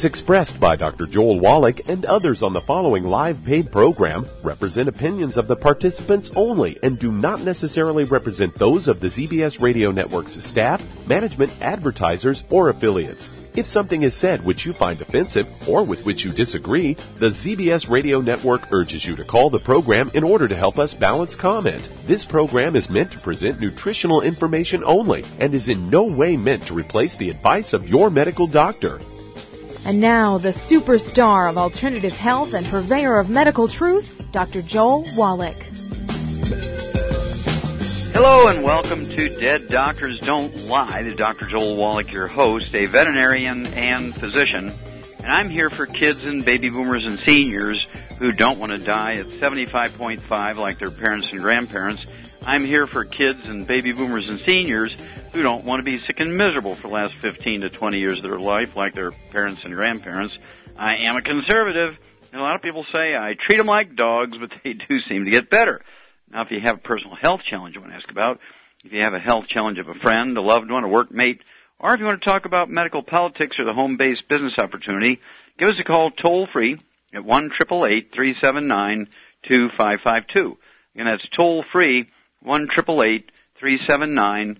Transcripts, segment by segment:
views expressed by Dr. Joel Wallach and others on the following live paid program represent opinions of the participants only and do not necessarily represent those of the ZBS Radio Network's staff, management, advertisers, or affiliates. If something is said which you find offensive or with which you disagree, the ZBS Radio Network urges you to call the program in order to help us balance comment. This program is meant to present nutritional information only and is in no way meant to replace the advice of your medical doctor. And now, the superstar of alternative health and purveyor of medical truth, Dr. Joel Wallach. Hello and welcome to Dead Doctors Don't Lie. This is Dr. Joel Wallach, your host, a veterinarian and physician. And I'm here for kids and baby boomers and seniors who don't want to die at 75.5 like their parents and grandparents. I'm here for kids and baby boomers and seniors who don't want to be sick and miserable for the last 15 to 20 years of their life like their parents and grandparents. I am a conservative, and a lot of people say I treat them like dogs, but they do seem to get better. Now, if you have a personal health challenge you want to ask about, if you have a health challenge of a friend, a loved one, a workmate, or if you want to talk about medical politics or the home-based business opportunity, give us a call toll-free at 1-888-379-2552. Again, that's toll-free, 1-888-379-2552.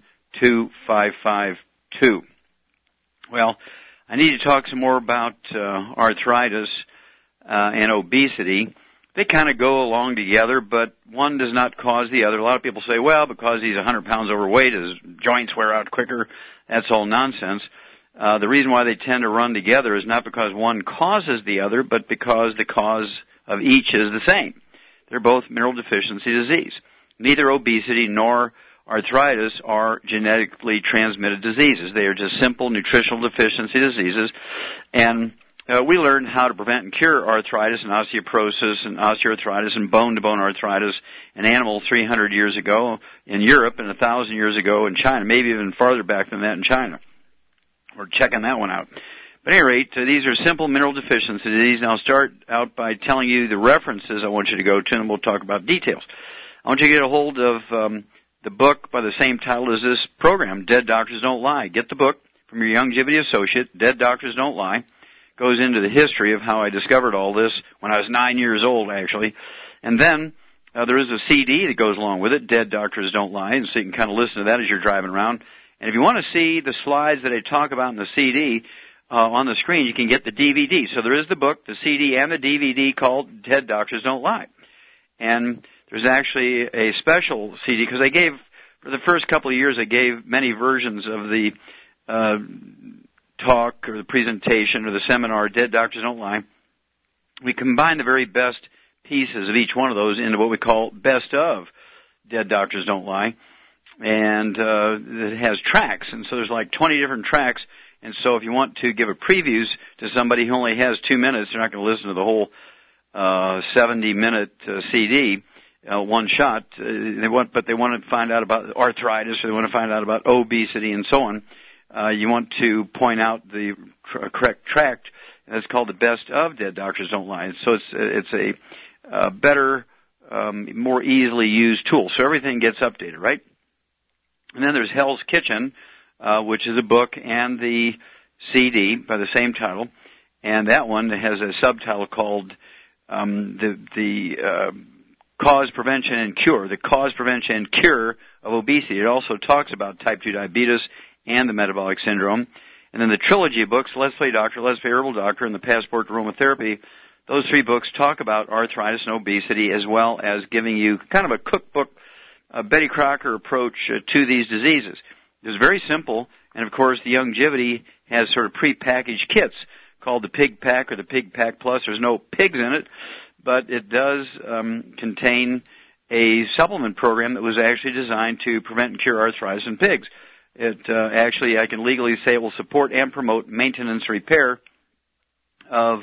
Well, I need to talk some more about arthritis and obesity. They kind of go along together, but one does not cause the other. A lot of people say, well, because he's 100 pounds overweight, his joints wear out quicker. That's all nonsense. The reason why they tend to run together is not because one causes the other, but because the cause of each is the same. They're both mineral deficiency disease. Neither obesity nor arthritis are genetically transmitted diseases. They are just simple nutritional deficiency diseases. And we learned how to prevent and cure arthritis and osteoporosis and osteoarthritis and bone-to-bone arthritis in animals 300 years ago in Europe and 1,000 years ago in China, maybe even farther back than that in China. We're checking that one out. But at any rate, these are simple mineral deficiency diseases. And I'll start out by telling you the references I want you to go to, and we'll talk about details. I want you to get a hold of the book by the same title as this program, Dead Doctors Don't Lie. Get the book from your Youngevity associate, Dead Doctors Don't Lie. Goes into the history of how I discovered all this when I was 9 years old, actually. And then there is a CD that goes along with it, Dead Doctors Don't Lie, and so you can kind of listen to that as you're driving around. And if you want to see the slides that I talk about in the CD on the screen, you can get the DVD. So there is the book, the CD, and the DVD called Dead Doctors Don't Lie. And there's actually a special CD, because I gave, for the first couple of years, I gave many versions of the talk or the presentation or the seminar, Dead Doctors Don't Lie. We combine the very best pieces of each one of those into what we call Best of Dead Doctors Don't Lie. And it has tracks, and so there's like 20 different tracks. And so if you want to give a previews to somebody who only has 2 minutes, they're not going to listen to the whole 70-minute CD, one shot. But they want to find out about arthritis, or they want to find out about obesity and so on. You want to point out the correct tract. That's called the Best of Dead Doctors Don't Lie. So it's a better, more easily used tool. So everything gets updated, right? And then there's Hell's Kitchen, which is a book and the CD by the same title. And that one has a subtitle called the Cause, Prevention, and Cure. The Cause, Prevention, and Cure of Obesity. It also talks about type 2 diabetes and the metabolic syndrome. And then the trilogy of books, Let's Play Doctor, Let's Play Herbal Doctor, and the Passport to Aromatherapy, those 3 books talk about arthritis and obesity, as well as giving you kind of a cookbook, a Betty Crocker approach to these diseases. It's very simple, and of course the Youngevity has sort of pre-packaged kits called the Pig Pack or the Pig Pack Plus. There's no pigs in it, but it does contain a supplement program that was actually designed to prevent and cure arthritis in pigs. It actually, I can legally say, it will support and promote maintenance repair of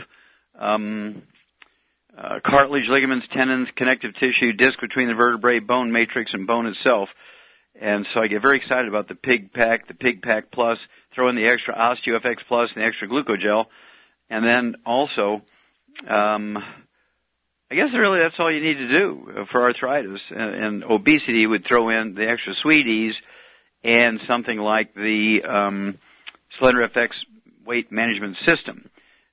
cartilage, ligaments, tendons, connective tissue, disc between the vertebrae, bone matrix, and bone itself. And so I get very excited about the Pig Pack Plus, throw in the extra OsteoFX Plus and the extra glucogel. And then also, I guess really that's all you need to do for arthritis. And obesity would throw in the extra Sweeties and something like the SlenderFX weight management system.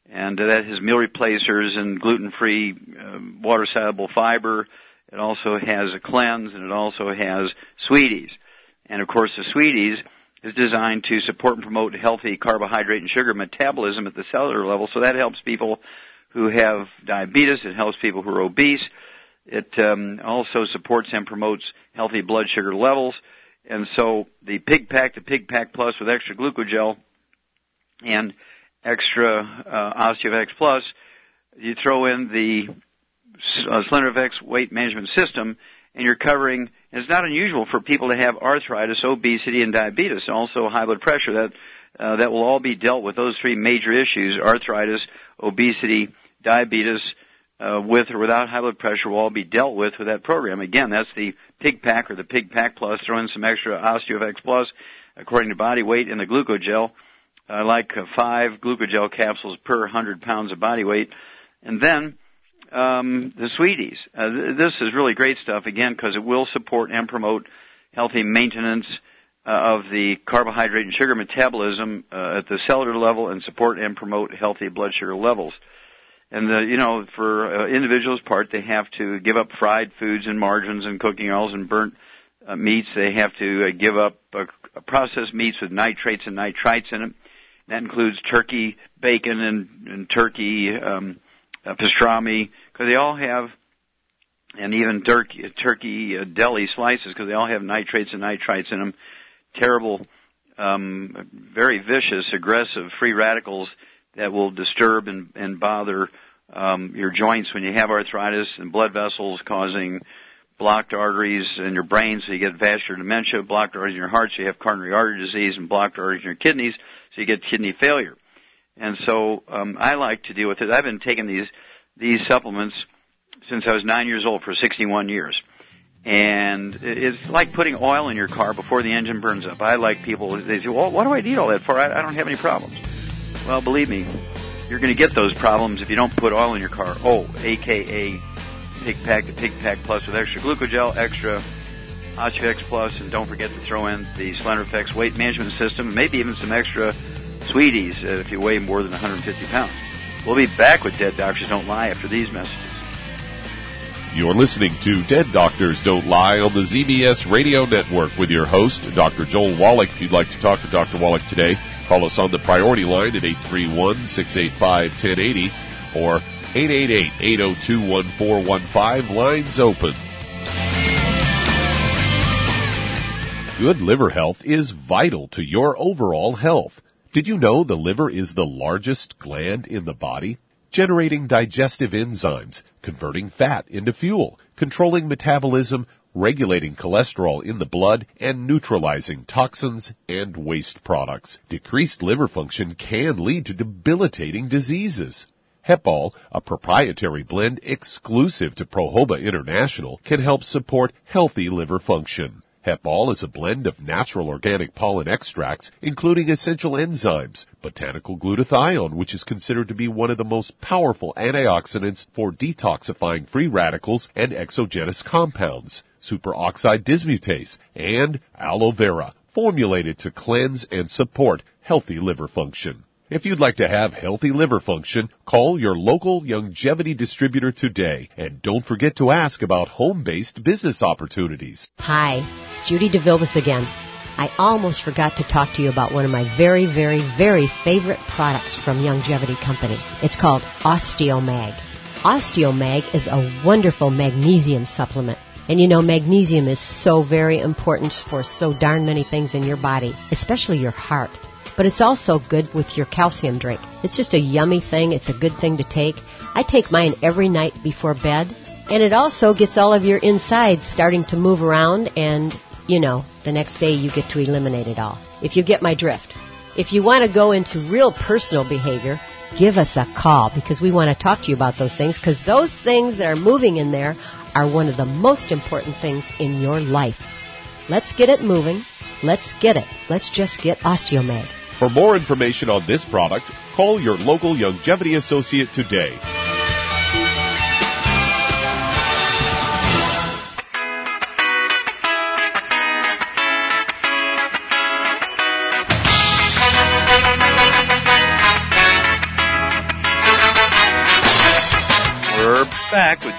And that has meal replacers and gluten-free, water-soluble fiber. It also has a cleanse, and it also has Sweeties. And, of course, the Sweeties is designed to support and promote healthy carbohydrate and sugar metabolism at the cellular level. So that helps people who have diabetes. It helps people who are obese. It also supports and promotes healthy blood sugar levels. And so the Pig Pack, the Pig Pack Plus with extra glucogel and extra OsteoFX Plus, you throw in the SlenderFX weight management system, and you're covering, and it's not unusual for people to have arthritis, obesity, and diabetes, and also high blood pressure. That will all be dealt with, those three major issues, arthritis, obesity, diabetes, with or without high blood pressure, will all be dealt with that program. Again, that's the Pig Pack or the Pig Pack Plus. Throw in some extra OsteoFX Plus according to body weight, and the glucogel. I like 5 glucogel capsules per 100 pounds of body weight. And then the Sweeties. This is really great stuff, again, because it will support and promote healthy maintenance of the carbohydrate and sugar metabolism at the cellular level, and support and promote healthy blood sugar levels. And, for individuals' part, they have to give up fried foods and margarines and cooking oils and burnt meats. They have to give up processed meats with nitrates and nitrites in it. That includes turkey bacon and turkey pastrami, because they all have, and even turkey deli slices, because they all have nitrates and nitrites in them. Terrible, very vicious, aggressive free radicals that will disturb and bother your joints when you have arthritis, and blood vessels, causing blocked arteries in your brain, so you get vascular dementia, blocked arteries in your heart, so you have coronary artery disease, and blocked arteries in your kidneys, so you get kidney failure. And so I like to deal with it. I've been taking these supplements since I was 9 years old, for 61 years. And it's like putting oil in your car before the engine burns up. I like people, they say, well, what do I need all that for? I don't have any problems. Well, believe me, you're going to get those problems if you don't put oil in your car. A.K.A. Pig Pack, the Pig Pack Plus with extra glucogel, extra OsteoFX Plus, and don't forget to throw in the SlenderFX weight management system, maybe even some extra Sweeties if you weigh more than 150 pounds. We'll be back with Dead Doctors Don't Lie after these messages. You're listening to Dead Doctors Don't Lie on the ZBS Radio Network with your host, Dr. Joel Wallach. If you'd like to talk to Dr. Wallach today, call us on the priority line at 831-685-1080 or 888-802-1415. Lines open. Good liver health is vital to your overall health. Did you know the liver is the largest gland in the body, generating digestive enzymes, converting fat into fuel, controlling metabolism, regulating cholesterol in the blood, and neutralizing toxins and waste products? Decreased liver function can lead to debilitating diseases. Hepal, a proprietary blend exclusive to Prohoba International, can help support healthy liver function. Hepal is a blend of natural organic pollen extracts, including essential enzymes, botanical glutathione, which is considered to be one of the most powerful antioxidants for detoxifying free radicals and exogenous compounds, superoxide dismutase, and aloe vera, formulated to cleanse and support healthy liver function. If you'd like to have healthy liver function, call your local Youngevity distributor today, and don't forget to ask about home-based business opportunities. Hi, Judy DeVilbiss again. I almost forgot to talk to you about one of my very, very, very favorite products from Youngevity Company. It's called OsteoMag. OsteoMag is a wonderful magnesium supplement. And you know, magnesium is so very important for so darn many things in your body, especially your heart. But it's also good with your calcium drink. It's just a yummy thing. It's a good thing to take. I take mine every night before bed. And it also gets all of your insides starting to move around. And, you know, the next day you get to eliminate it all. If you get my drift. If you want to go into real personal behavior, give us a call, because we want to talk to you about those things. Because those things that are moving in there are one of the most important things in your life. Let's get it moving. Let's get it. Let's just get OsteoMag. For more information on this product, call your local Youngevity associate today.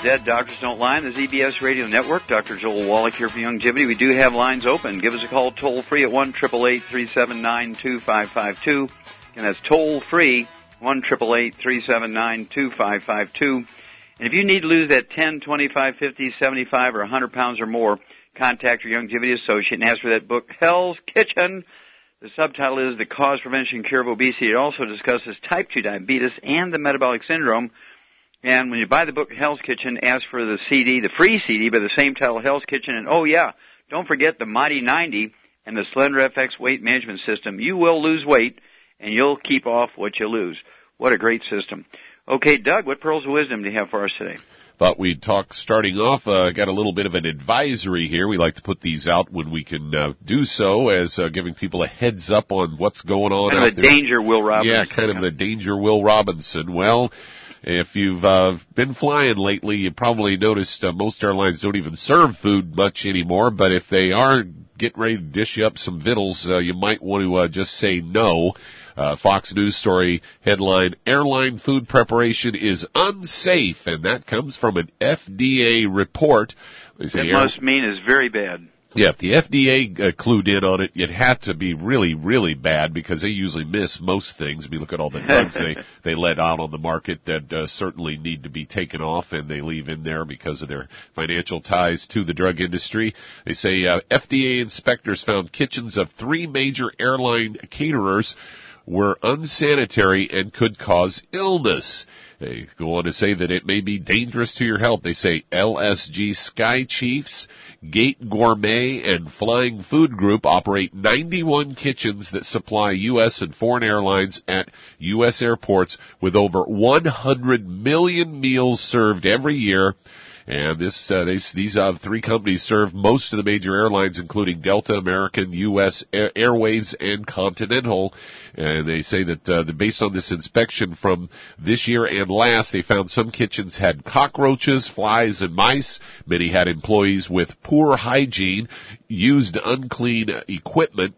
Dead Doctors Don't Lie on the ZBS Radio Network. Dr. Joel Wallach here for Youngevity. We do have lines open. Give us a call toll-free at 1-888-379-2552. And that's toll-free, 1-888-379-2552. And if you need to lose that 10, 25, 50, 75, or 100 pounds or more, contact your Youngevity associate and ask for that book, Hell's Kitchen. The subtitle is The Cause, Prevention, and Cure of Obesity. It also discusses type 2 diabetes and the metabolic syndrome. And when you buy the book, Hell's Kitchen, ask for the CD, the free CD, by the same title, Hell's Kitchen. And, oh, yeah, don't forget the Mighty 90 and the Slender FX weight management system. You will lose weight, and you'll keep off what you lose. What a great system. Okay, Doug, what pearls of wisdom do you have for us today? Thought we'd talk starting off, got a little bit of an advisory here. We like to put these out when we can do so, as giving people a heads up on what's going on kind out of there. Danger Will Robinson. Yeah, kind of the Danger Will Robinson. Well, if you've been flying lately, you probably noticed most airlines don't even serve food much anymore, but if they are getting ready to dish you up some vittles, you might want to just say no. Fox News story headline, Airline Food Preparation is Unsafe, and that comes from an FDA report. That must mean it's very bad. Yeah, if the FDA clued in on it, it had to be really, really bad, because they usually miss most things. I mean, look at all the drugs they let out on the market that certainly need to be taken off, and they leave in there because of their financial ties to the drug industry. They say FDA inspectors found kitchens of 3 major airline caterers were unsanitary and could cause illness. They go on to say that it may be dangerous to your health. They say LSG Sky Chiefs, Gate Gourmet, and Flying Food Group operate 91 kitchens that supply U.S. and foreign airlines at U.S. airports with over 100 million meals served every year. And these 3 companies serve most of the major airlines, including Delta, American, U.S. Airways, and Continental. And they say that based on this inspection from this year and last, they found some kitchens had cockroaches, flies, and mice. Many had employees with poor hygiene, used unclean equipment,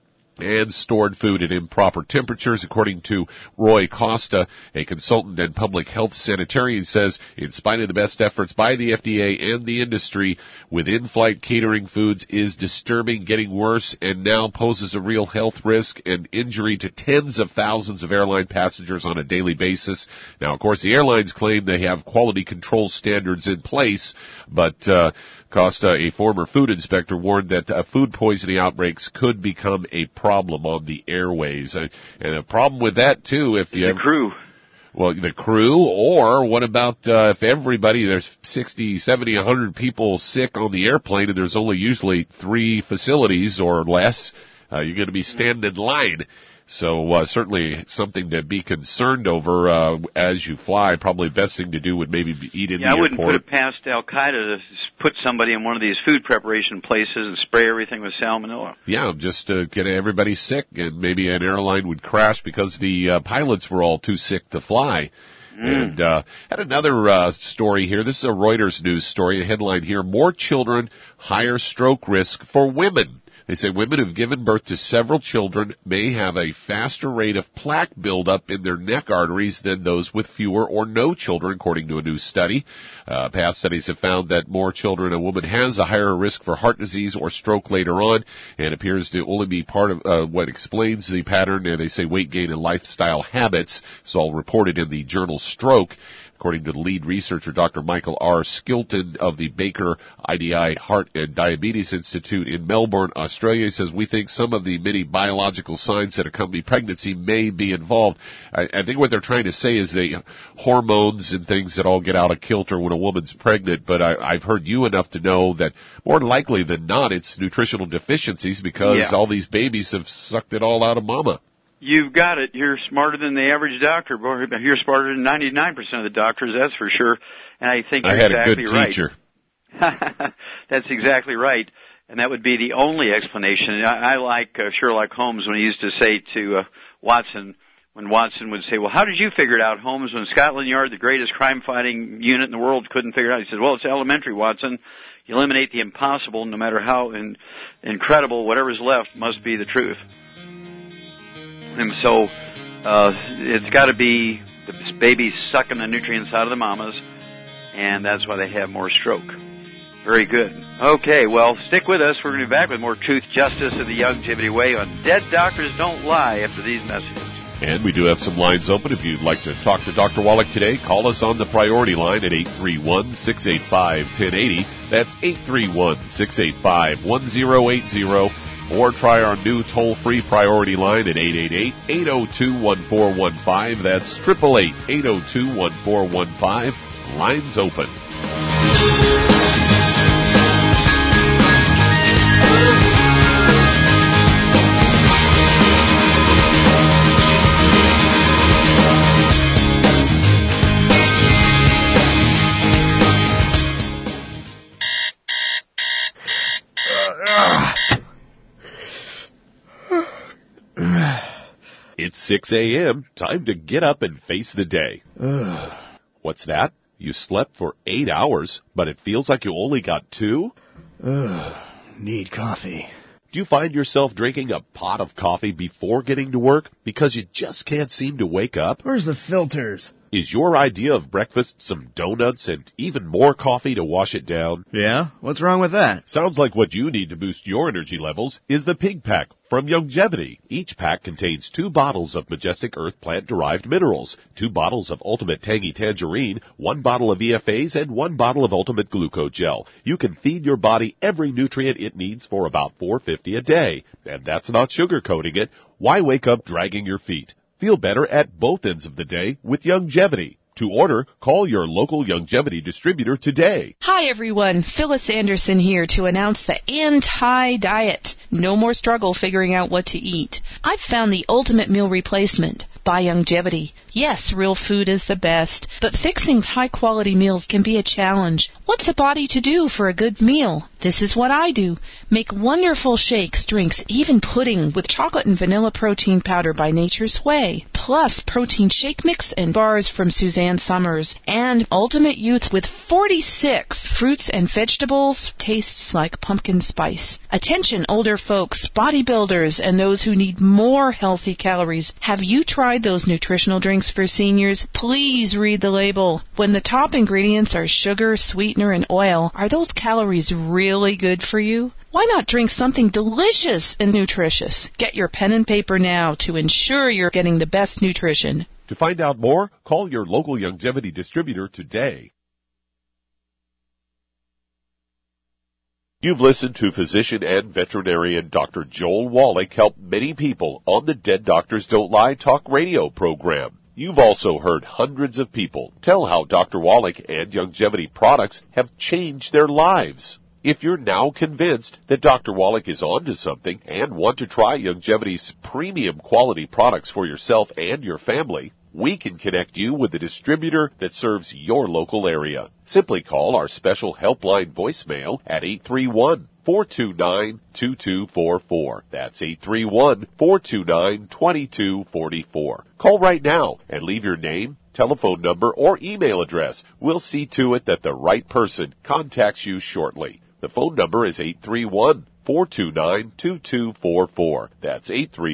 and stored food at improper temperatures. According to Roy Costa, a consultant and public health sanitarian, says, in spite of the best efforts by the FDA and the industry, with in-flight catering foods is disturbing, getting worse, and now poses a real health risk and injury to tens of thousands of airline passengers on a daily basis. Now, of course, the airlines claim they have quality control standards in place, but Costa, a former food inspector, warned that food poisoning outbreaks could become a problem on the airways. And a problem with that, too, if you have... The crew. Well, the crew, or what about if everybody, there's 60, 70, 100 people sick on the airplane, and there's only usually 3 facilities or less, you're going to be standing in line. So certainly something to be concerned over as you fly. Probably the best thing to do would maybe be eat in the airport. I wouldn't put it past Al-Qaeda to put somebody in one of these food preparation places and spray everything with salmonella. Yeah, just to get everybody sick, and maybe an airline would crash because the pilots were all too sick to fly. And had another story here. This is a Reuters news story, a headline here, More Children, Higher Stroke Risk for Women. They say women who've given birth to several children may have a faster rate of plaque buildup in their neck arteries than those with fewer or no children, according to a new study. Past studies have found that more children a woman has, a higher risk for heart disease or stroke later on, and appears to only be part of what explains the pattern. And they say weight gain and lifestyle habits. It's all reported in the journal Stroke. According to the lead researcher, Dr. Michael R. Skilton of the Baker IDI Heart and Diabetes Institute in Melbourne, Australia, he says, we think some of the many biological signs that accompany pregnancy may be involved. I think what they're trying to say is the hormones and things that all get out of kilter when a woman's pregnant, but I've heard you enough to know that more likely than not it's nutritional deficiencies because all these babies have sucked it all out of mama. You've got it. You're smarter than the average doctor. You're smarter than 99% of the doctors, that's for sure. And I think you're exactly right. I had a good teacher. That's exactly right. And that would be the only explanation. I like Sherlock Holmes when he used to say to Watson, when Watson would say, well, how did you figure it out, Holmes, when Scotland Yard, the greatest crime-fighting unit in the world, couldn't figure it out? He said, well, it's elementary, Watson. You eliminate the impossible, no matter how incredible, whatever's left must be the truth. And so it's got to be the baby sucking the nutrients out of the mamas, and that's why they have more stroke. Very good. Okay, well, stick with us. We're going to be back with more Truth, Justice, and the Youngevity Way on Dead Doctors Don't Lie after these messages. And we do have some lines open. If you'd like to talk to Dr. Wallach today, call us on the priority line at 831-685-1080. That's 831-685-1080. Or try our new toll-free priority line at 888-802-1415. That's 888-802-1415. Lines open. It's 6 a.m. Time to get up and face the day. What's that? You slept for 8 hours, but it feels like you only got 2? Need coffee. Do you find yourself drinking a pot of coffee before getting to work because you just can't seem to wake up? Where's the filters? Is your idea of breakfast some donuts and even more coffee to wash it down? Yeah? What's wrong with that? Sounds like what you need to boost your energy levels is the Pig Pack from Youngevity. Each pack contains 2 bottles of Majestic Earth plant-derived minerals, 2 bottles of Ultimate Tangy Tangerine, 1 bottle of EFAs, and 1 bottle of Ultimate Glucogel. You can feed your body every nutrient it needs for about $4.50 a day. And that's not sugarcoating it. Why wake up dragging your feet? Feel better at both ends of the day with Youngevity. To order, call your local Youngevity distributor today. Hi everyone, Phyllis Anderson here to announce the anti-diet. No more struggle figuring out what to eat. I've found the ultimate meal replacement by Youngevity. Yes, real food is the best, but fixing high-quality meals can be a challenge. What's a body to do for a good meal? This is what I do. Make wonderful shakes, drinks, even pudding with chocolate and vanilla protein powder by Nature's Way. Plus protein shake mix and bars from Suzanne Summers. And Ultimate Youth with 46 fruits and vegetables. Tastes like pumpkin spice. Attention older folks, bodybuilders, and those who need more healthy calories. Have you tried those nutritional drinks for seniors? Please read the label. When the top ingredients are sugar, sweetener, and oil, are those calories really good for you? Why not drink something delicious and nutritious? Get your pen and paper now to ensure you're getting the best nutrition. To find out more, call your local Youngevity distributor today. You've listened to physician and veterinarian Dr. Joel Wallach help many people on the Dead Doctors Don't Lie talk radio program. You've also heard hundreds of people tell how Dr. Wallach and Youngevity products have changed their lives. If you're now convinced that Dr. Wallach is onto something and want to try Youngevity's premium quality products for yourself and your family, we can connect you with the distributor that serves your local area. Simply call our special helpline voicemail at 831-429-2244. That's 831-429-2244. Call right now and leave your name, telephone number, or email address. We'll see to it that the right person contacts you shortly. The phone number is 831-429-2244. That's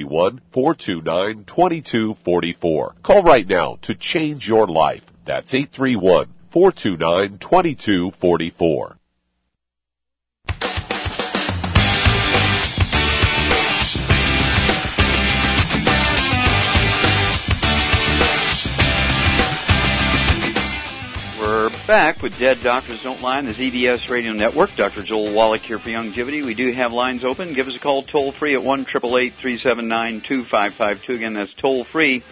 831-429-2244. Call right now to change your life. That's 831-429-2244. Back with Dead Doctors Don't Lie on the ZBS Radio Network. Dr. Joel Wallach here for Youngevity. We do have lines open. Give us a call toll-free at 1-888-379-2552. Again, that's toll-free,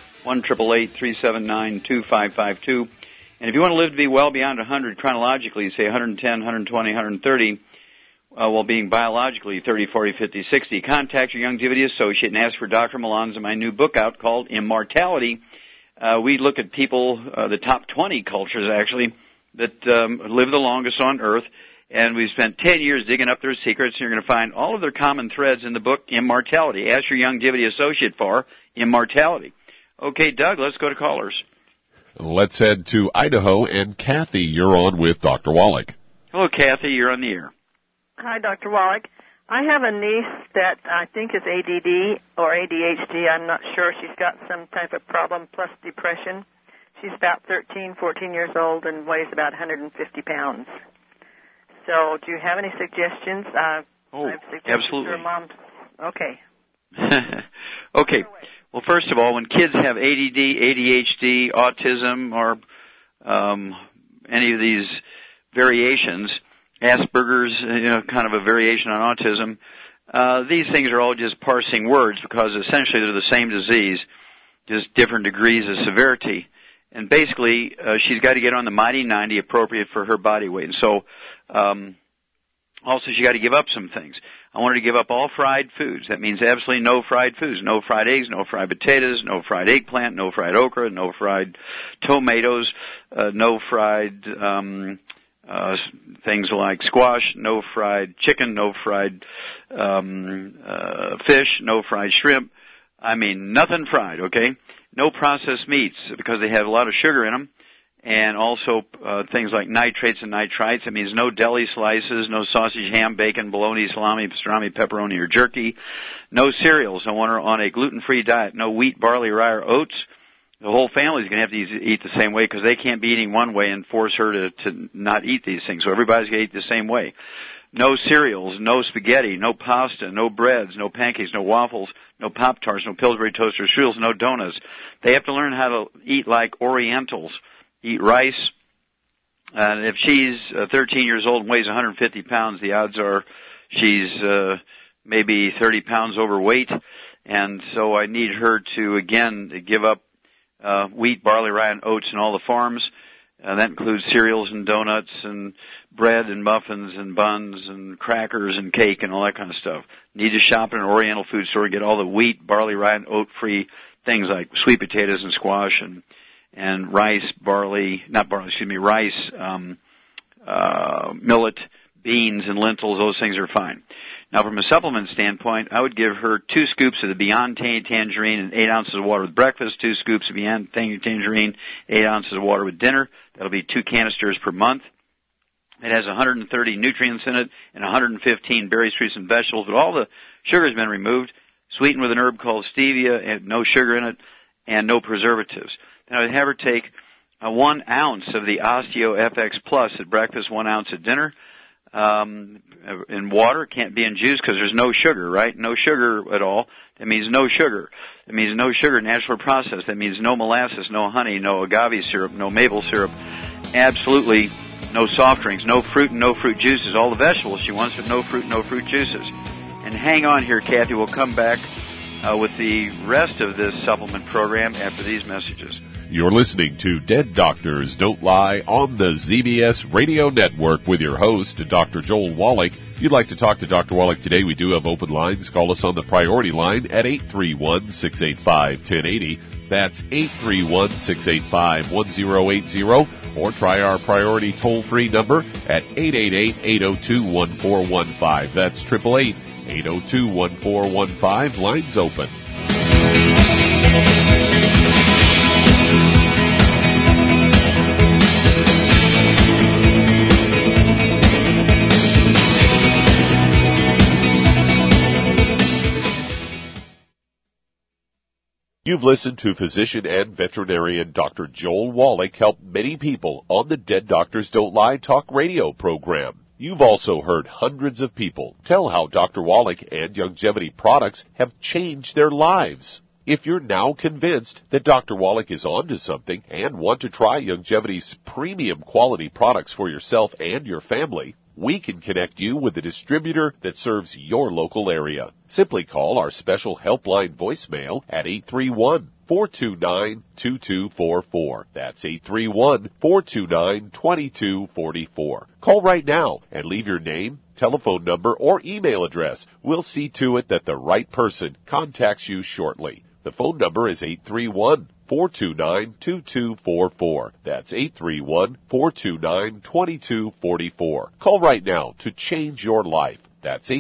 1-888-379-2552. And if you want to live to be well beyond 100 chronologically, say 110, 120, 130, while being biologically 30, 40, 50, 60, contact your Youngevity associate and ask for Dr. Malonza, my new book out called Immortality. We look at people, the top 20 cultures actually, that live the longest on Earth, and we've spent 10 years digging up their secrets, and you're going to find all of their common threads in the book, Immortality. Ask your Youngevity associate for Immortality. Okay, Doug, let's go to callers. Let's head to Idaho, and Kathy, you're on with Dr. Wallach. Hello, Kathy, you're on the air. Hi, Dr. Wallach. I have a niece that I think is ADD or ADHD. I'm not sure. She's got some type of problem plus depression. She's about 13, 14 years old and weighs about 150 pounds. So do you have any suggestions? I've suggested absolutely. to her mom. Okay. Okay. Well, first of all, when kids have ADD, ADHD, autism, or any of these variations, Asperger's, kind of a variation on autism, these things are all just parsing words because essentially they're the same disease, just different degrees of severity. And basically, she's got to get on the Mighty 90 appropriate for her body weight. And so, also she got to give up some things. I want her to give up all fried foods. That means absolutely no fried foods, no fried eggs, no fried potatoes, no fried eggplant, no fried okra, no fried tomatoes, no fried things like squash, no fried chicken, no fried fish, no fried shrimp. I mean, nothing fried, okay? No processed meats because they have a lot of sugar in them. And also things like nitrates and nitrites. It means no deli slices, no sausage, ham, bacon, bologna, salami, pastrami, pepperoni, or jerky. No cereals. I want her on a gluten-free diet. No wheat, barley, rye, or oats. The whole family's going to have to eat the same way because they can't be eating one way and force her to not eat these things. So everybody's going to eat the same way. No cereals, no spaghetti, no pasta, no breads, no pancakes, no waffles, no Pop-Tarts, no Pillsbury toaster strudels, no donuts. They have to learn how to eat like Orientals. Eat rice. And if she's 13 years old and weighs 150 pounds, the odds are she's maybe 30 pounds overweight. And so I need her to, again, give up wheat, barley, rye, and oats in all the forms. That includes cereals and donuts and bread and muffins and buns and crackers and cake and all that kind of stuff. Need to shop at an Oriental food store and get all the wheat, barley, rye, and oat-free things like sweet potatoes and squash and rice, millet, beans, and lentils. Those things are fine. Now, from a supplement standpoint, I would give her 2 scoops of the Beyond Tangerine and 8 ounces of water with breakfast, 2 scoops of Beyond Tangerine, 8 ounces of water with dinner. That'll be 2 canisters per month. It has 130 nutrients in it and 115 berries, fruits, and vegetables, but all the sugar has been removed, sweetened with an herb called stevia, and no sugar in it, and no preservatives. Then I would have her take 1 ounce of the Osteo FX Plus at breakfast, 1 ounce at dinner, in water. It can't be in juice because there's no sugar, right? No sugar at all. That means no sugar. That means no sugar, natural processed. That means no molasses, no honey, no agave syrup, no maple syrup. Absolutely no soft drinks, no fruit and no fruit juices. All the vegetables she wants, but no fruit, no fruit juices. And hang on here, Kathy. We'll come back with the rest of this supplement program after these messages. You're listening to Dead Doctors Don't Lie on the ZBS Radio Network with your host, Dr. Joel Wallach. If you'd like to talk to Dr. Wallach today, we do have open lines. Call us on the priority line at 831-685-1080. That's 831-685-1080. Or try our priority toll-free number at 888-802-1415. That's 888-802-1415. Lines open. You've listened to physician and veterinarian Dr. Joel Wallach help many people on the Dead Doctors Don't Lie talk radio program. You've also heard hundreds of people tell how Dr. Wallach and Youngevity products have changed their lives. If you're now convinced that Dr. Wallach is onto something and want to try Youngevity's premium quality products for yourself and your family, we can connect you with a distributor that serves your local area. Simply call our special helpline voicemail at 831-429-2244. That's 831-429-2244. Call right now and leave your name, telephone number, or email address. We'll see to it that the right person contacts you shortly. The phone number is 831-429-2244. That's 831-429-2244. Call right now to change your life. That's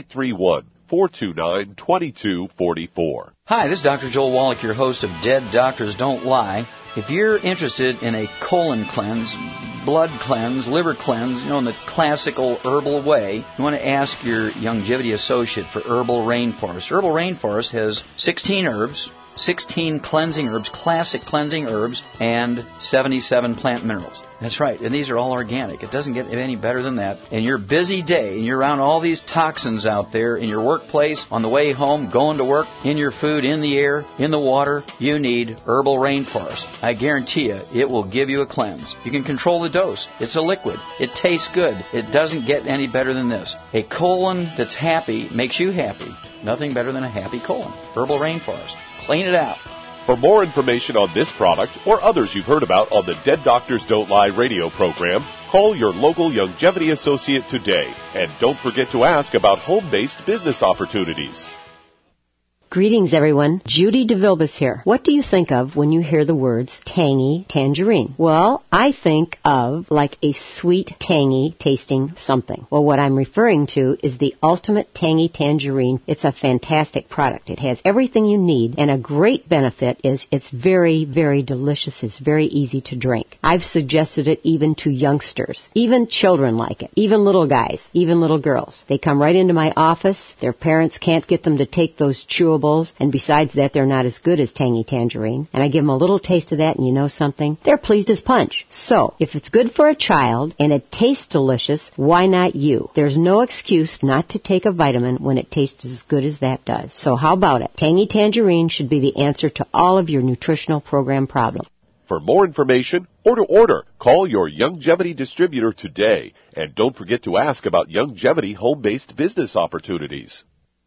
831-429-2244. Hi, this is Dr. Joel Wallach, your host of Dead Doctors Don't Lie. If you're interested in a colon cleanse, blood cleanse, liver cleanse, in the classical herbal way, you want to ask your Youngevity associate for Herbal Rainforest. Herbal Rainforest has 16 herbs, 16 cleansing herbs, classic cleansing herbs, and 77 plant minerals. That's right, and these are all organic. It doesn't get any better than that. In your busy day, and you're around all these toxins out there, in your workplace, on the way home, going to work, in your food, in the air, in the water, you need Herbal Rainforest. I guarantee you, it will give you a cleanse. You can control the dose. It's a liquid. It tastes good. It doesn't get any better than this. A colon that's happy makes you happy. Nothing better than a happy colon. Herbal Rainforest. Clean it out. For more information on this product or others you've heard about on the Dead Doctors Don't Lie radio program, call your local Youngevity associate today. And don't forget to ask about home-based business opportunities. Greetings, everyone. Judy DeVilbus here. What do you think of when you hear the words tangy tangerine? Well, I think of like a sweet, tangy tasting something. Well, what I'm referring to is the Ultimate Tangy Tangerine. It's a fantastic product. It has everything you need, and a great benefit is it's very, very delicious. It's very easy to drink. I've suggested it even to youngsters. Even children like it. Even little guys. Even little girls. They come right into my office. Their parents can't get them to take those chewables, and besides that, they're not as good as Tangy Tangerine. And I give them a little taste of that, and you know something? They're pleased as punch. So, if it's good for a child and it tastes delicious, why not you? There's no excuse not to take a vitamin when it tastes as good as that does. So how about it? Tangy Tangerine should be the answer to all of your nutritional program problems. For more information or to order, call your Youngevity distributor today. And don't forget to ask about Youngevity home-based business opportunities.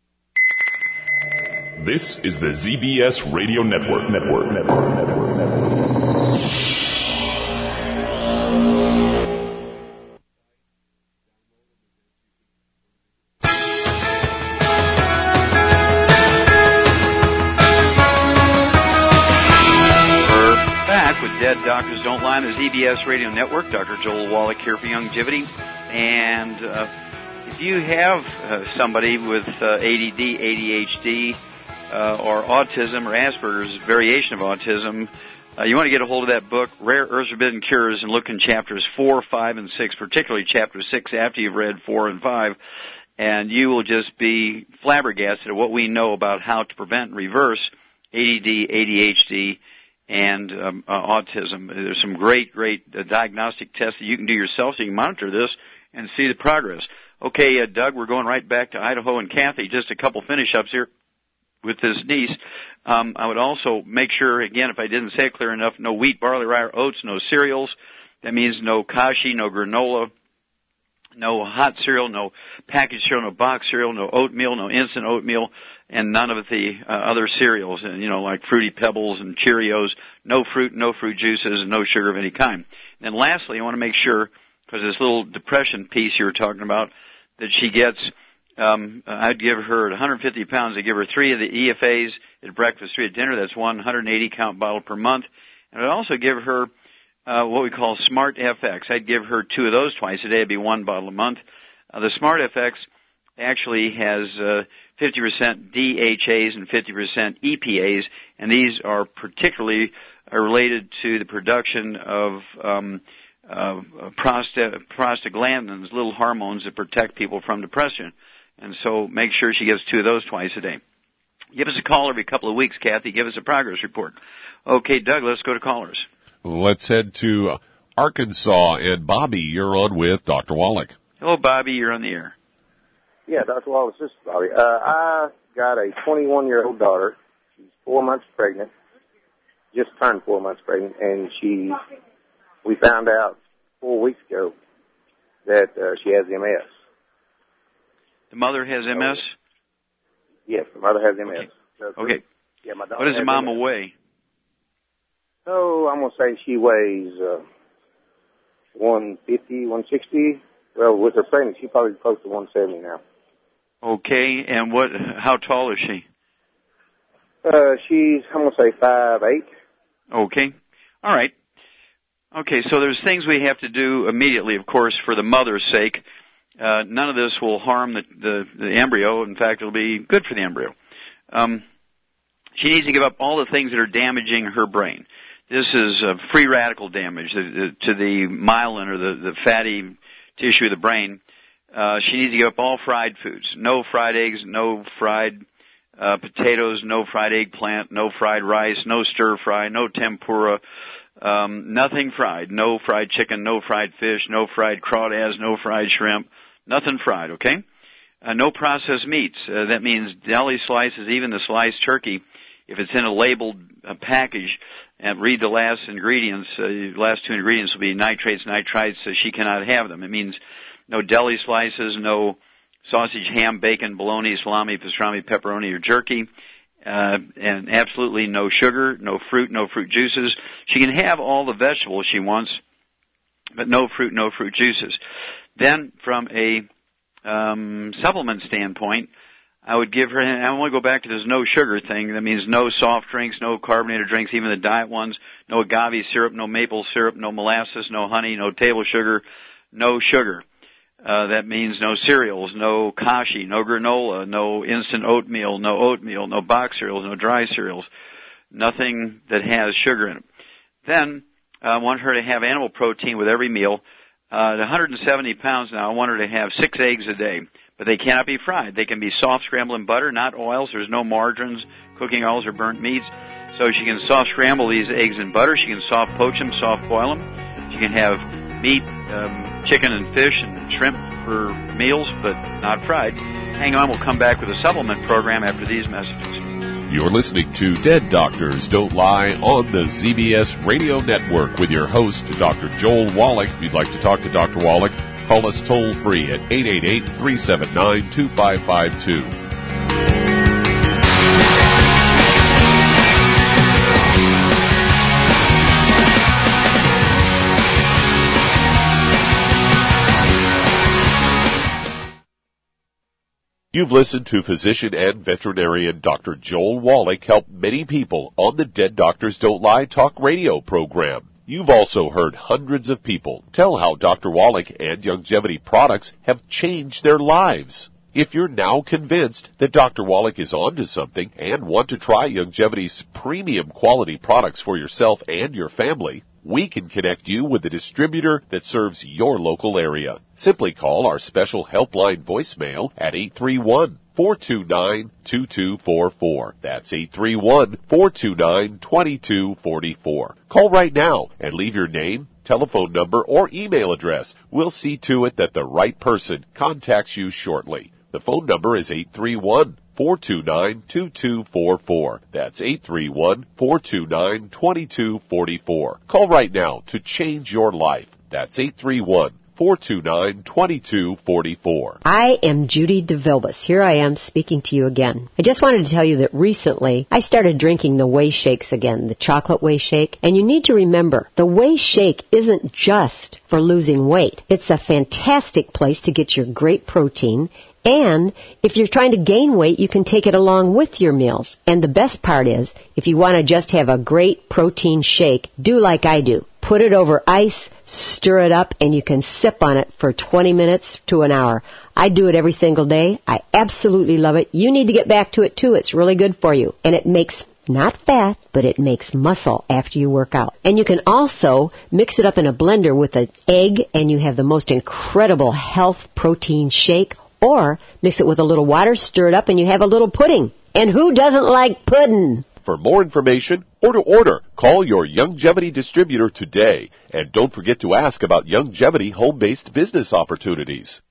This is the ZBS Radio Network. With Dead Doctors Don't Lie on the ZBS Radio Network. Dr. Joel Wallach here for Youngevity. And if you have somebody with ADD, ADHD, or autism or Asperger's variation of autism, you want to get a hold of that book, Rare Earths Forbidden Cures, and look in chapters 4, 5, and 6, particularly chapter 6 after you've read 4 and 5, and you will just be flabbergasted at what we know about how to prevent and reverse ADD, ADHD, and autism. There's some great diagnostic tests that you can do yourself so you can monitor this and see the progress. Okay, Doug, we're going right back to Idaho and Kathy. Just a couple finish-ups here with this niece. I would also make sure, again, if I didn't say it clear enough, no wheat, barley, rye, or oats, no cereals. That means no kashi, no granola, no hot cereal, no packaged cereal, no box cereal, no oatmeal, no instant oatmeal, and none of the other cereals, and like Fruity Pebbles and Cheerios, no fruit juices, and no sugar of any kind. And lastly, I want to make sure, because this little depression piece you were talking about, that she gets, I'd give her at 150 pounds, I'd give her 3 of the EFAs at breakfast, 3 at dinner. That's 180 count bottle per month. And I'd also give her what we call Smart FX. I'd give her 2 of those twice a day. It'd be 1 bottle a month. The Smart FX actually has 50% DHAs and 50% EPAs, and these are particularly related to the production of prostaglandins, little hormones that protect people from depression. And so make sure she gets 2 of those twice a day. Give us a call every couple of weeks, Kathy. Give us a progress report. Okay, Doug, let's go to callers. Let's head to Arkansas. And Bobby, you're on with Dr. Wallach. Hello, Bobby. You're on the air. Yeah, Dr. Wallace, this is Bobby. I got a 21-year-old daughter. She's 4 months pregnant, just turned 4 months pregnant, and we found out 4 weeks ago that she has MS. The mother has MS? Yes, the mother has MS. Okay. Yeah, my daughter. What does the mama weigh? Oh, I'm going to say she weighs 150, 160. Well, with her pregnancy, she's probably close to 170 now. Okay, and how tall is she? She's, I'm going to say 5'8". Okay. All right. Okay, so there's things we have to do immediately, of course, for the mother's sake. None of this will harm the embryo. In fact, it'll be good for the embryo. She needs to give up all the things that are damaging her brain. This is free radical damage to the myelin or the fatty tissue of the brain. She needs to give up all fried foods. No fried eggs, no fried potatoes, no fried eggplant, no fried rice, no stir fry, no tempura, nothing fried, no fried chicken, no fried fish, no fried crawdads, no fried shrimp, nothing fried, okay? No processed meats. That means deli slices, even the sliced turkey, if it's in a labeled package, and read the last ingredients, the last two ingredients will be nitrates, nitrites, so she cannot have them. It means no deli slices, no sausage, ham, bacon, bologna, salami, pastrami, pepperoni, or jerky, and absolutely no sugar, no fruit juices. She can have all the vegetables she wants, but no fruit juices. Then from a supplement standpoint, I would give her, and I want to go back to this no sugar thing. That means no soft drinks, no carbonated drinks, even the diet ones, no agave syrup, no maple syrup, no molasses, no honey, no table sugar, no sugar. That means no cereals, no kashi, no granola, no instant oatmeal, no box cereals, no dry cereals, nothing that has sugar in it. Then I want her to have animal protein with every meal. At 170 pounds now, I want her to have 6 eggs a day. But they cannot be fried. They can be soft scrambled in butter, not oils. There's no margarines, cooking oils, or burnt meats. So she can soft scramble these eggs in butter. She can soft poach them, soft boil them. She can have meat, chicken and fish and shrimp for meals, but not fried. Hang on, we'll come back with a supplement program after these messages. You're listening to Dead Doctors Don't Lie on the ZBS Radio Network with your host, Dr. Joel Wallach. If you'd like to talk to Dr. Wallach, call us toll-free at 888-379-2552. You've listened to physician and veterinarian Dr. Joel Wallach help many people on the Dead Doctors Don't Lie talk radio program. You've also heard hundreds of people tell how Dr. Wallach and Youngevity products have changed their lives. If you're now convinced that Dr. Wallach is onto something and want to try Youngevity's premium quality products for yourself and your family, we can connect you with a distributor that serves your local area. Simply call our special helpline voicemail at 831-429-2244. That's 831-429-2244. Call right now and leave your name, telephone number, or email address. We'll see to it that the right person contacts you shortly. The phone number is 831-429-2244. That's 831-429-2244. Call right now to change your life. That's 831-429-2244. I am Judy DeVilbus. Here I am speaking to you again. I just wanted to tell you that recently I started drinking the Whey Shakes again, the chocolate Whey Shake. And you need to remember, the Whey Shake isn't just for losing weight. It's a fantastic place to get your great protein. And if you're trying to gain weight, you can take it along with your meals. And the best part is, if you want to just have a great protein shake, do like I do. Put it over ice, stir it up, and you can sip on it for 20 minutes to an hour. I do it every single day. I absolutely love it. You need to get back to it, too. It's really good for you. And it makes not fat, but it makes muscle after you work out. And you can also mix it up in a blender with an egg, and you have the most incredible health protein shake. Or mix it with a little water, stir it up, and you have a little pudding. And who doesn't like pudding? For more information or to order, call your Youngevity distributor today. And don't forget to ask about Youngevity home-based business opportunities.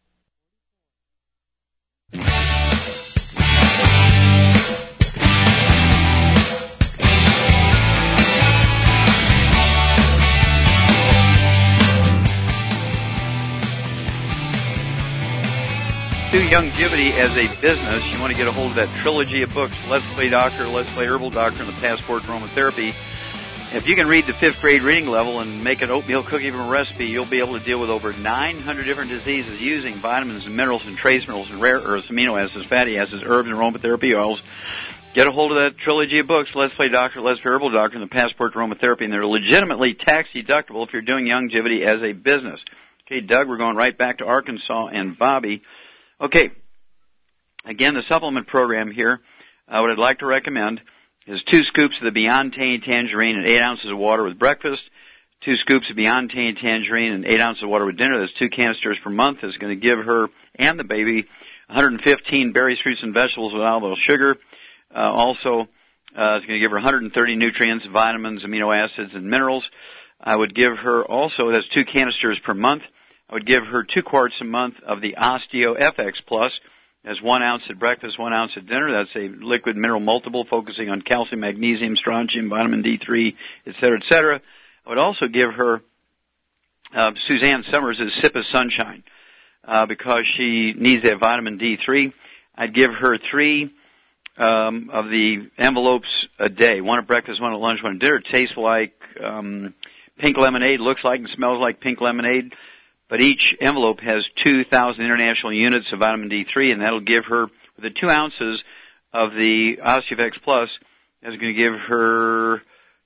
Do Youngevity as a business, you want to get a hold of that trilogy of books, Let's Play Doctor, Let's Play Herbal Doctor, and the Passport to Aromatherapy. If you can read the 5th grade reading level and make an oatmeal cookie from a recipe, you'll be able to deal with over 900 different diseases using vitamins and minerals and trace minerals and rare earths, amino acids, fatty acids, herbs, and aromatherapy oils. Get a hold of that trilogy of books, Let's Play Doctor, Let's Play Herbal Doctor, and the Passport to Aromatherapy, and they're legitimately tax-deductible if you're doing Youngevity as a business. Okay, Doug, we're going right back to Arkansas and Bobby. Okay, again, the supplement program here, what I'd like to recommend is 2 scoops of the Beyond Tangerine and 8 ounces of water with breakfast, 2 scoops of Beyond Tangerine and 8 ounces of water with dinner. That's 2 canisters per month. Is going to give her and the baby 115 berries, fruits, and vegetables without a little sugar, Also, it's going to give her 130 nutrients, vitamins, amino acids, and minerals. I would give her also, that's 2 canisters per month. I would give her 2 quarts a month of the Osteo FX Plus. That's 1 ounce at breakfast, 1 ounce at dinner. That's a liquid mineral multiple focusing on calcium, magnesium, strontium, vitamin D3, et cetera, et cetera. I would also give her Suzanne Summers' Sip of Sunshine because she needs that vitamin D3. I'd give her 3 of the envelopes a day, 1 at breakfast, 1 at lunch, 1 at dinner. It tastes like pink lemonade, looks like and smells like pink lemonade. But each envelope has 2,000 international units of vitamin D3, and that'll give her, with the 2 ounces of the OsteoFX Plus, that's going to give her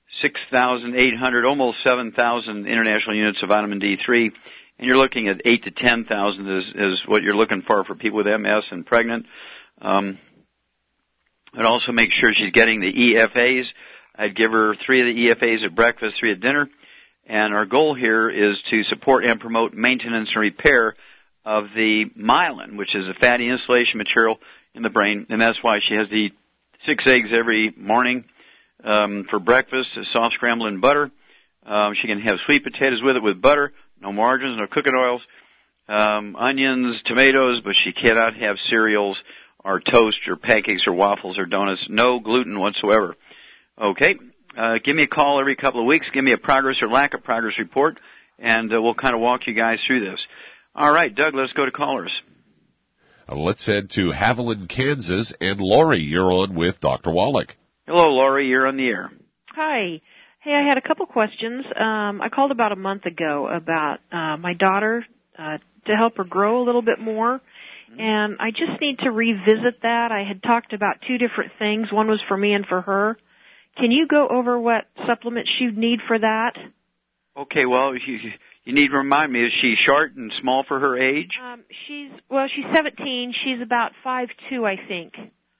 6,800, almost 7,000 international units of vitamin D3. And you're looking at 8 to 10,000 is what you're looking for people with MS and pregnant. I'd also make sure she's getting the EFAs. I'd give her 3 of the EFAs at breakfast, 3 at dinner. And our goal here is to support and promote maintenance and repair of the myelin, which is a fatty insulation material in the brain. And that's why she has to eat 6 eggs every morning for breakfast, a soft scrambled in butter. She can have sweet potatoes with it with butter, no margarines, no cooking oils, onions, tomatoes, but she cannot have cereals or toast or pancakes or waffles or donuts. No gluten whatsoever. Okay. Give me a call every couple of weeks. Give me a progress or lack of progress report, and we'll kind of walk you guys through this. All right, Doug, let's go to callers. Let's head to Haviland, Kansas, and Lori, you're on with Dr. Wallach. Hello, Lori, you're on the air. Hi. Hey, I had a couple questions. I called about a month ago about my daughter to help her grow a little bit more, and I just need to revisit that. I had talked about 2 different things. One was for me and for her. Can you go over what supplements she'd need for that? Okay, well, you need to remind me, is she short and small for her age? She's 17. She's about 5'2", I think.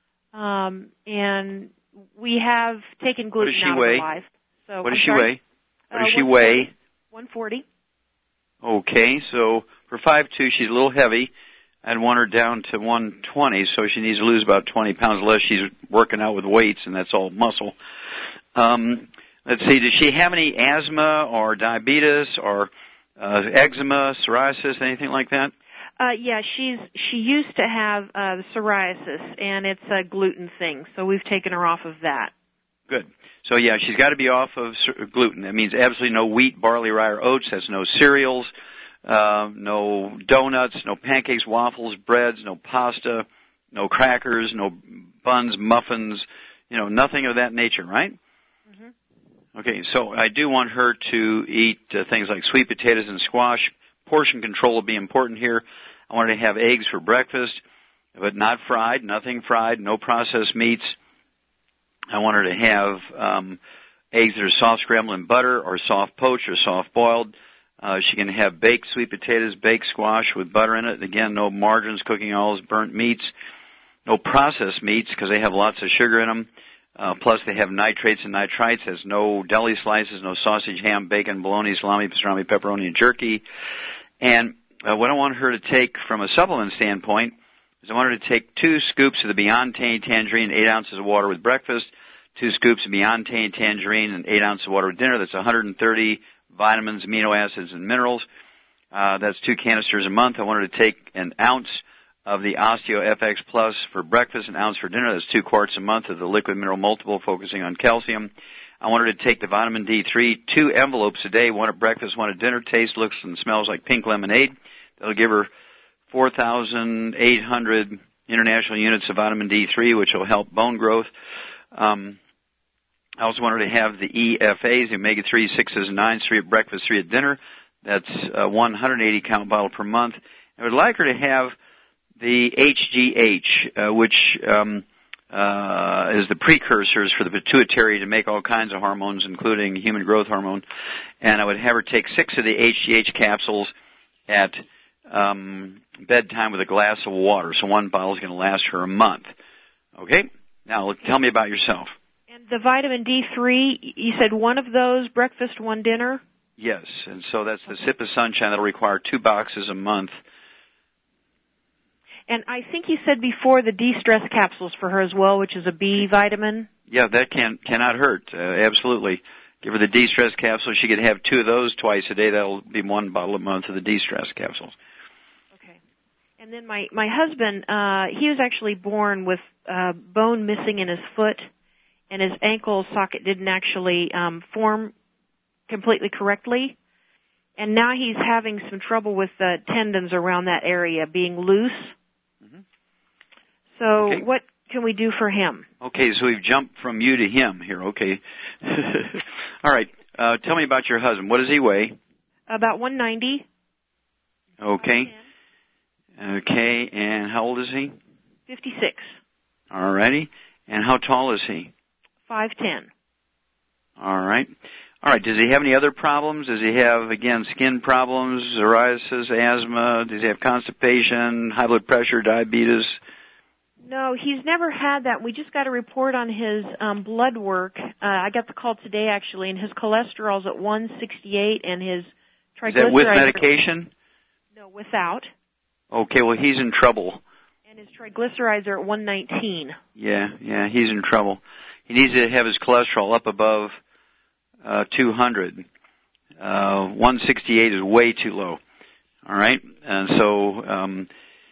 And we have taken gluten out of her life. So, what does she weigh? What does she weigh? 140. Okay, so for 5'2", she's a little heavy. I'd want her down to 120, so she needs to lose about 20 pounds unless she's working out with weights, and that's all muscle. Let's see, does she have any asthma or diabetes or eczema, psoriasis, anything like that? Yeah, she used to have psoriasis, and it's a gluten thing, so we've taken her off of that. Good. So, yeah, she's got to be off of gluten. That means absolutely no wheat, barley, rye, or oats. That's no cereals, no donuts, no pancakes, waffles, breads, no pasta, no crackers, no buns, muffins, nothing of that nature, right? Mm-hmm. Okay, so I do want her to eat things like sweet potatoes and squash. Portion control will be important here. I want her to have eggs for breakfast, but not fried, nothing fried, no processed meats. I want her to have eggs that are soft scrambled in butter or soft poached or soft boiled. She can have baked sweet potatoes, baked squash with butter in it. Again, no margarines, cooking oils, burnt meats. No processed meats because they have lots of sugar in them. Plus they have nitrates and nitrites. There's no deli slices, no sausage, ham, bacon, bologna, salami, pastrami, pepperoni, and jerky. And what I want her to take from a supplement standpoint is I want her to take 2 scoops of the Beyond Tangerine, 8 ounces of water with breakfast, 2 scoops of Beyond Tangerine and 8 ounces of water with dinner. That's 130 vitamins, amino acids, and minerals. That's 2 canisters a month. I want her to take an ounce of the Osteo FX Plus for breakfast, an ounce for dinner. That's 2 quarts a month of the liquid mineral multiple focusing on calcium. I want her to take the vitamin D3, 2 envelopes a day, 1 at breakfast, 1 at dinner. Tastes, looks, and smells like pink lemonade. That'll give her 4,800 international units of vitamin D3, which will help bone growth. I also want her to have the EFAs, the omega-3, 6s, and 9s, 3 at breakfast, 3 at dinner. That's a 180-count bottle per month. I would like her to have the HGH, which is the precursors for the pituitary to make all kinds of hormones, including human growth hormone. And I would have her take 6 of the HGH capsules at bedtime with a glass of water. So 1 bottle is going to last her a month. Okay? Now, tell me about yourself. And the vitamin D3, you said 1 of those, breakfast, 1 dinner? Yes, and so that's the Sip of Sunshine. That'll require 2 boxes a month. And I think you said before the de-stress capsules for her as well, which is a B vitamin. Yeah, that cannot hurt. Absolutely. Give her the de-stress capsule. She could have 2 of those twice a day. That'll be 1 bottle a month of the de-stress capsules. Okay. And then my husband, he was actually born with bone missing in his foot, and his ankle socket didn't actually form completely correctly. And now he's having some trouble with the tendons around that area being loose. Mm-hmm. So okay. What can we do for him? Okay, so we've jumped from you to him here. Okay. All right. Tell me about your husband. What does he weigh? About 190. Okay. Okay, and how old is he? 56. All righty. And how tall is he? 5'10". All right. All right. Does he have any other problems? Does he have, again, skin problems, psoriasis, asthma? Does he have constipation, high blood pressure, diabetes? No, he's never had that. We just got a report on his blood work. I got the call today, actually, and his cholesterol's at 168, and his triglycerides... Is that with medication? No, without. Okay, well, he's in trouble. And his triglycerides are at 119. Yeah, he's in trouble. He needs to have his cholesterol up above 200. 168 is way too low. All right, and so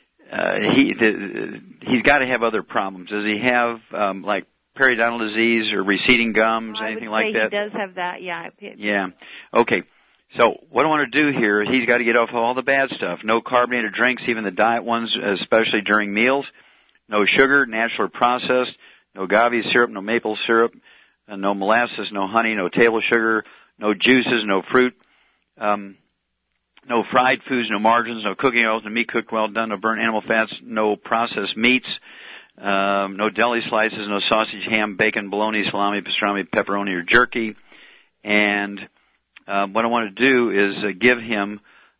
he's got to have other problems. Does he have like periodontal disease or receding gums, anything like that? He does have that. Yeah. Yeah. Okay. So what I want to do here is he's got to get off all the bad stuff. No carbonated drinks, even the diet ones, especially during meals. No sugar, natural or processed. No agave syrup, no maple syrup, no molasses, no honey, no table sugar, no juices, no fruit, no fried foods, no margarines, no cooking oils, no meat cooked well done, no burnt animal fats, no processed meats, no deli slices, no sausage, ham, bacon, bologna, salami, pastrami, pepperoni, or jerky. And what I want to do is give him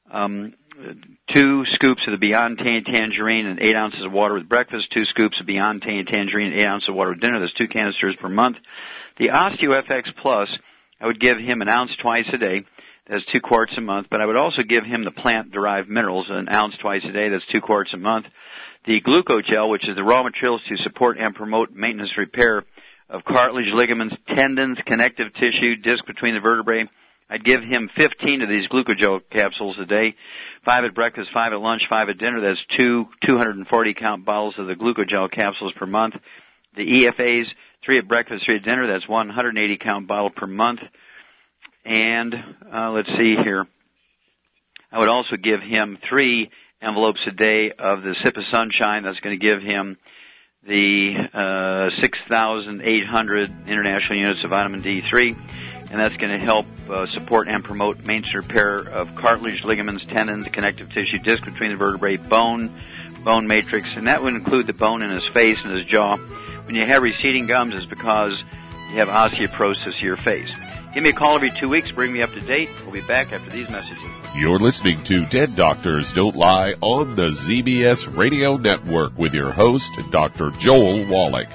2 scoops of the Beyond Tangerine and 8 ounces of water with breakfast, 2 scoops of Beyond Tangerine and 8 ounces of water with dinner. That's 2 canisters per month. The OsteoFX Plus, I would give him 1 ounce twice a day. That's 2 quarts a month. But I would also give him the plant-derived minerals, 1 ounce twice a day. That's 2 quarts a month. The Glucogel, which is the raw materials to support and promote maintenance repair of cartilage, ligaments, tendons, connective tissue, disc between the vertebrae. I'd give him 15 of these Glucogel capsules a day, 5 at breakfast, 5 at lunch, 5 at dinner. That's 2 240-count bottles of the Glucogel capsules per month. The EFAs, 3 at breakfast, 3 at dinner. That's 180-count bottle per month. And let's see here. I would also give him 3 envelopes a day of the Sip of Sunshine. That's going to give him the 6,800 international units of vitamin D3. And that's going to help support and promote maintenance repair of cartilage, ligaments, tendons, connective tissue, disc between the vertebrae, bone matrix, and that would include the bone in his face and his jaw. When you have receding gums, it's because you have osteoporosis of your face. Give me a call every 2 weeks. Bring me up to date. We'll be back after these messages. You're listening to Dead Doctors Don't Lie on the ZBS Radio Network with your host, Dr. Joel Wallach.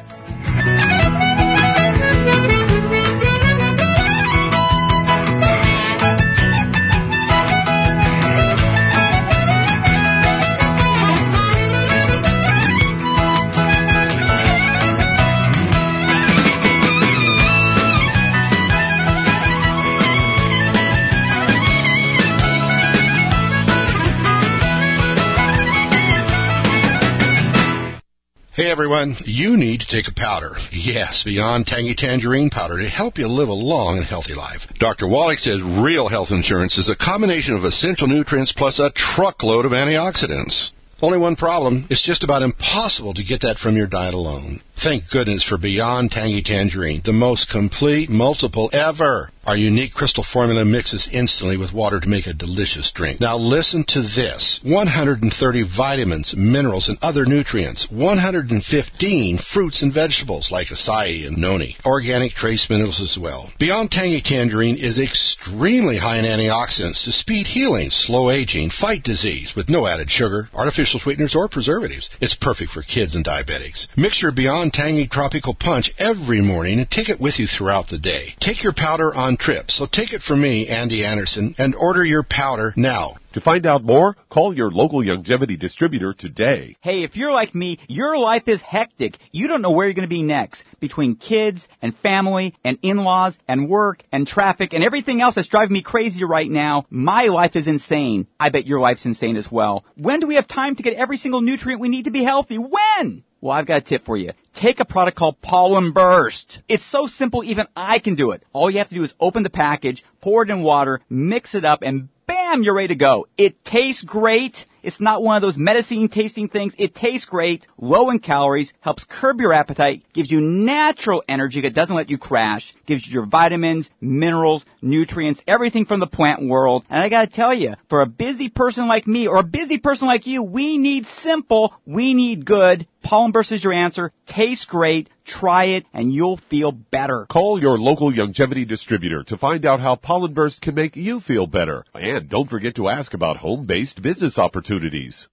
Hey everyone, you need to take a powder. Yes, Beyond Tangy Tangerine powder to help you live a long and healthy life. Dr. Wallach says real health insurance is a combination of essential nutrients plus a truckload of antioxidants. Only one problem, it's just about impossible to get that from your diet alone. Thank goodness for Beyond Tangy Tangerine, the most complete multiple ever. Our unique crystal formula mixes instantly with water to make a delicious drink. Now listen to this. 130 vitamins, minerals, and other nutrients. 115 fruits and vegetables like acai and noni. Organic trace minerals as well. Beyond Tangy Tangerine is extremely high in antioxidants to speed healing, slow aging, fight disease with no added sugar, artificial sweeteners, or preservatives. It's perfect for kids and diabetics. Mix your Beyond Tangy Tropical Punch every morning and take it with you throughout the day. Take your powder on trip. So take it from me, Andy Anderson, and order your powder now. To find out more, call your local Youngevity distributor today. Hey, if you're like me, your life is hectic. You don't know where you're going to be next. Between kids and family and in-laws and work and traffic and everything else that's driving me crazy right now, my life is insane. I bet your life's insane as well. When do we have time to get every single nutrient we need to be healthy? When? Well, I've got a tip for you. Take a product called Pollen Burst. It's so simple, even I can do it. All you have to do is open the package, pour it in water, mix it up, and bam, you're ready to go. It tastes great. It's not one of those medicine-tasting things. It tastes great, low in calories, helps curb your appetite, gives you natural energy that doesn't let you crash, gives you your vitamins, minerals, nutrients, everything from the plant world. And I gotta tell you, for a busy person like me or a busy person like you, we need simple, we need good. Pollen Burst is your answer. Tastes great. Try it, and you'll feel better. Call your local Youngevity distributor to find out how Pollen Burst can make you feel better. And don't forget to ask about home-based business opportunities.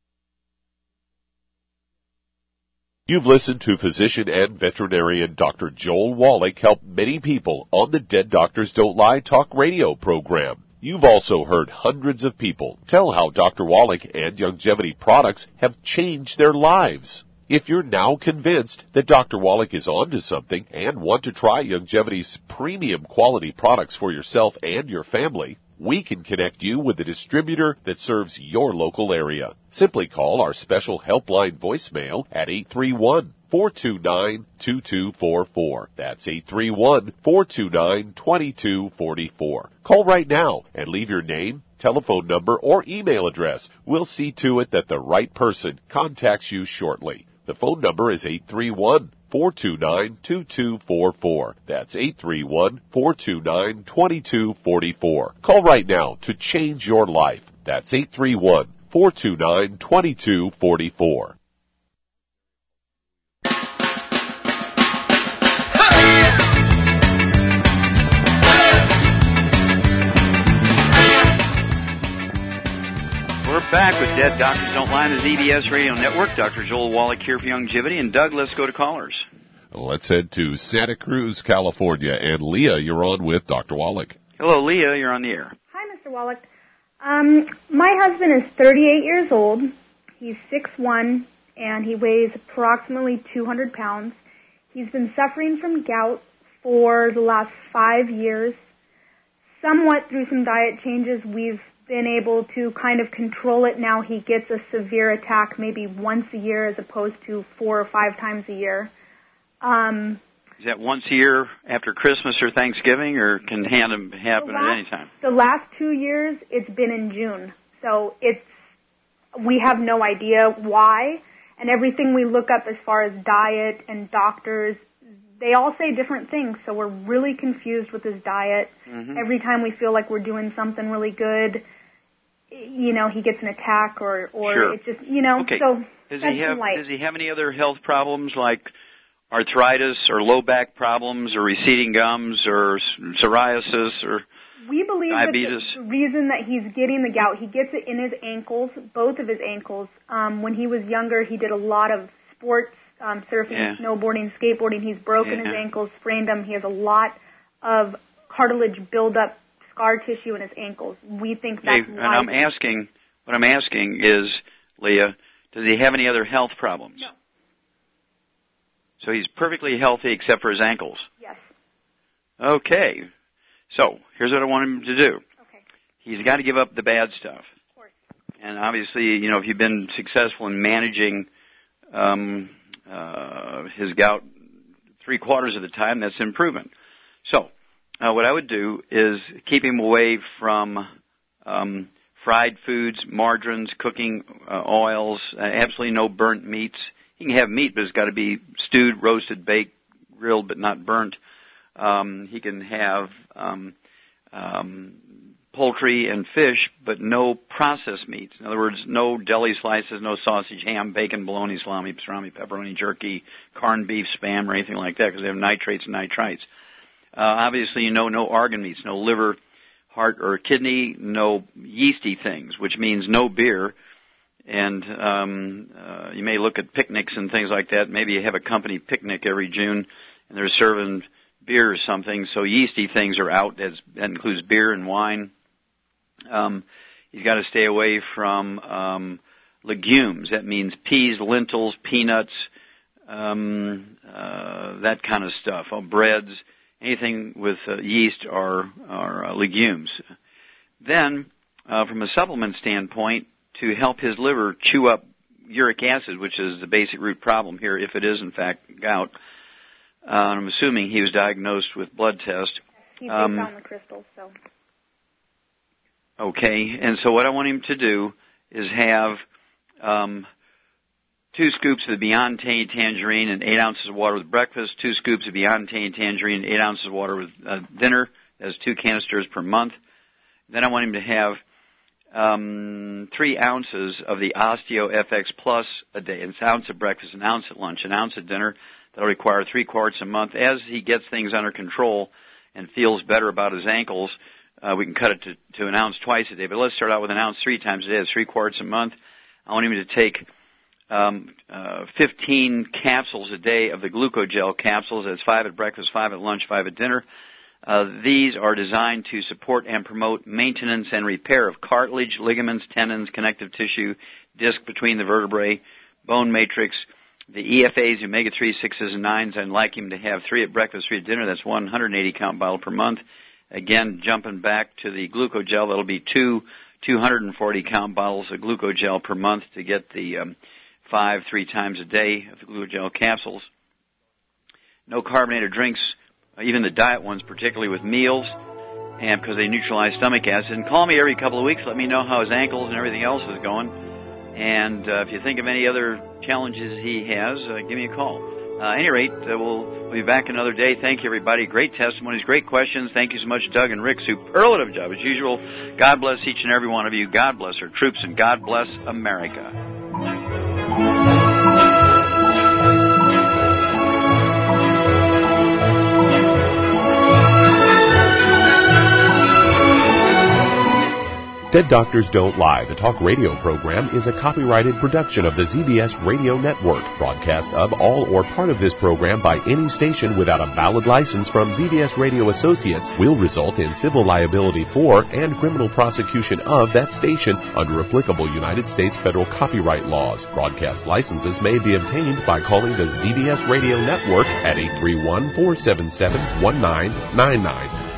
You've listened to physician and veterinarian Dr. Joel Wallach help many people on the Dead Doctors Don't Lie talk radio program. You've also heard hundreds of people tell how Dr. Wallach and Youngevity products have changed their lives. If you're now convinced that Dr. Wallach is onto something and want to try Youngevity's premium quality products for yourself and your family, we can connect you with a distributor that serves your local area. Simply call our special helpline voicemail at 831-429-2244. That's 831-429-2244. Call right now and leave your name, telephone number, or email address. We'll see to it that the right person contacts you shortly. The phone number is 831-429-2244. That's 831-429-2244. Call right now to change your life. That's 831-429-2244. We're back with Dead Doctors Don't Lie on the ZBS Radio Network. Dr. Joel Wallach here for Youngevity. And Doug, let's go to callers. Let's head to Santa Cruz, California. And Leah, you're on with Dr. Wallach. Hello, Leah. You're on the air. Hi, Mr. Wallach. My husband is 38 years old. He's 6'1", and he weighs approximately 200 pounds. He's been suffering from gout for the last 5 years. Somewhat through some diet changes, we've been able to kind of control it. Now he gets a severe attack maybe once a year as opposed to 4 or 5 times a year. Is that once a year after Christmas or Thanksgiving, or can happen at any time? The last 2 years, it's been in June. So we have no idea why. And everything we look up as far as diet and doctors, they all say different things. So we're really confused with his diet. Mm-hmm. Every time we feel like we're doing something really good, he gets an attack or sure. It's just, okay. So does he have any other health problems like arthritis or low back problems or receding gums or psoriasis or we believe diabetes? That the reason that he's getting the gout, he gets it in his ankles, both of his ankles. When he was younger, he did a lot of sports, surfing, snowboarding, skateboarding. He's broken his ankles, sprained them. He has a lot of cartilage buildup, scar tissue in his ankles. We think that's why. And what I'm asking is, Leah, does he have any other health problems? No. So he's perfectly healthy except for his ankles? Yes. Okay. So here's what I want him to do. Okay. He's got to give up the bad stuff. Of course. And obviously, if you've been successful in managing his gout 3/4 of the time, that's improvement. So what I would do is keep him away from fried foods, margarines, cooking oils, absolutely no burnt meats. He can have meat, but it's got to be stewed, roasted, baked, grilled, but not burnt. He can have poultry and fish, but no processed meats. In other words, no deli slices, no sausage, ham, bacon, bologna, salami, pastrami, pepperoni, jerky, corned beef, Spam, or anything like that, because they have nitrates and nitrites. Obviously, no organ meats, no liver, heart, or kidney, no yeasty things, which means no beer. And you may look at picnics and things like that. Maybe you have a company picnic every June, and they're serving beer or something, so yeasty things are out. That includes beer and wine. He's got to stay away from legumes. That means peas, lentils, peanuts, that kind of stuff. Breads, anything with yeast are legumes. Then, from a supplement standpoint, to help his liver chew up uric acid, which is the basic root problem here, if it is in fact gout. I'm assuming he was diagnosed with blood test. He found the crystals, so. Okay, and so what I want him to do is have 2 scoops of the Beyond Tangy Tangerine and 8 ounces of water with breakfast, 2 scoops of Beyond Tangy Tangerine and 8 ounces of water with dinner. That's 2 canisters per month. Then I want him to have 3 ounces of the Osteo FX Plus a day. It's an ounce at breakfast, an ounce at lunch, an ounce at dinner. That'll require 3 quarts a month. As he gets things under control and feels better about his ankles, we can cut it to an ounce twice a day. But let's start out with an ounce 3 times a day. That's 3 quarts a month. I want him to take 15 capsules a day of the glucogel capsules. That's 5 at breakfast, 5 at lunch, 5 at dinner. These are designed to support and promote maintenance and repair of cartilage, ligaments, tendons, connective tissue, disc between the vertebrae, bone matrix, the EFAs, omega-3, 6s, and 9s. I'd like him to have 3 at breakfast, 3 at dinner. That's 180-count bottle per month. Again, jumping back to the glucogel, that'll be 2 240-count bottles of glucogel per month to get the 5 3 times a day of the glucogel capsules. No carbonated drinks, even the diet ones, particularly with meals, and because they neutralize stomach acid. And call me every couple of weeks. Let me know how his ankles and everything else is going. And if you think of any other challenges he has, give me a call. At any rate, we'll be back another day. Thank you, everybody. Great testimonies, great questions. Thank you so much, Doug and Rick. Superlative job, as usual. God bless each and every one of you. God bless our troops, and God bless America. Dead Doctors Don't Lie, the talk radio program, is a copyrighted production of the ZBS Radio Network. Broadcast of all or part of this program by any station without a valid license from ZBS Radio Associates will result in civil liability for and criminal prosecution of that station under applicable United States federal copyright laws. Broadcast licenses may be obtained by calling the ZBS Radio Network at 831-477-1999.